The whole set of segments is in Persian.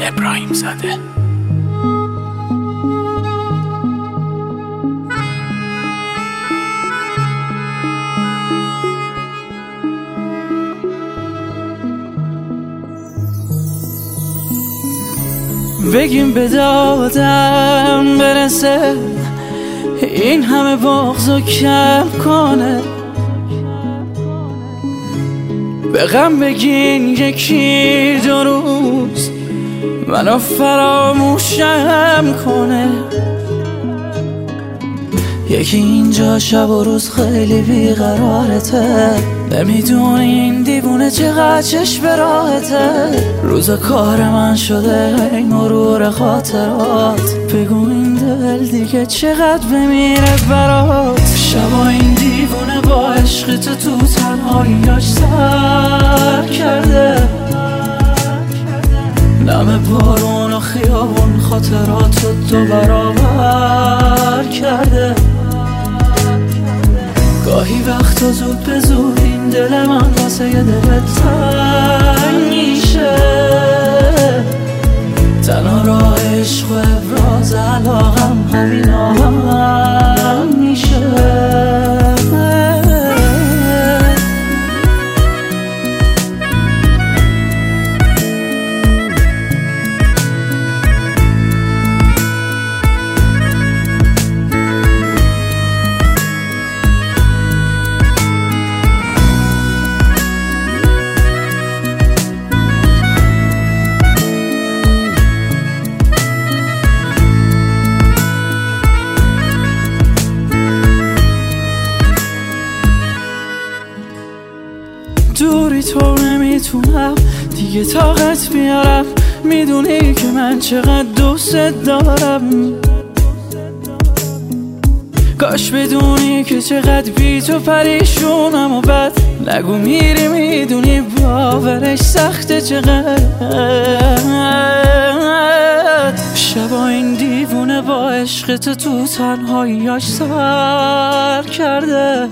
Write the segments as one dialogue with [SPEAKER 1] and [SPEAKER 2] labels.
[SPEAKER 1] ابراهیم زاده.
[SPEAKER 2] بگیم به دادم برسه، این همه بغضو کم کنه. به غم بگین یکی دو روز منو فراموشم کنه. یکی اینجا شب و روز خیلی بیقرارته، نمیدونه این دیوونه چقدر چشم به راحته. روز کار من شده این مرور خاطرات، بگو این دل دیگه چقدر بمیره برات. شبا این دیوونه با عشق تو تنهاییاش سر کرده، نم بارون و خیابون خاطرات رو دو برابر کرده. گاهی وقتا زود به زود این دل من واسه یه دل تنگ میشه. تنها راه عشق و ابراز علاقم همین آهنگ میشه. دوری تو نمیتونم دیگه طاقت بیارم، میدونی که من چقدر دوست دارم. کاش بدونی که چقدر بی تو پریشونم و بد نگو میری، میدونی باورش سخته چقدر. شبا این دیوونه با عشق تو تنهاییاش سر کرده،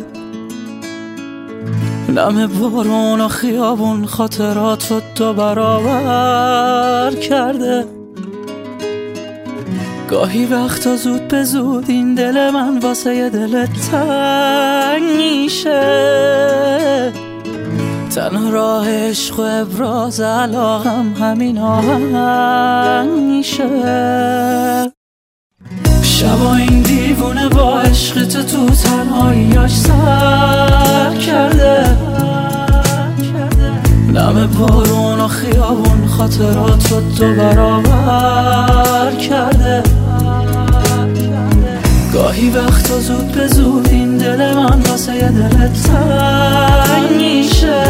[SPEAKER 2] نم بارون و خیابون خاطرات رو دو برابر کرده. گاهی وقتا زود به زود این دل من واسه یه دل تنگ میشه. تنها راه عشق و ابراز علاقم همین آهنگ میشه. شبا این دیوونه با عشق تو تنهاییاش سر کرده، نم بارون و خیابون خاطرات رو دو برابر کرده. گاهی وقتا زود به زود این دل من واسه یه دل تنگ میشه.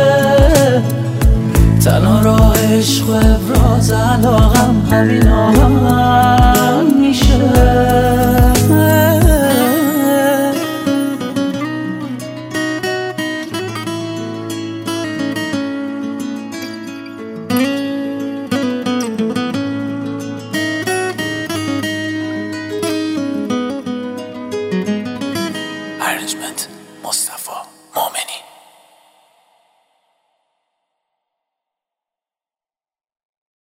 [SPEAKER 2] تنها راه عشق و ابراز علاقم همین آهنگ میشه.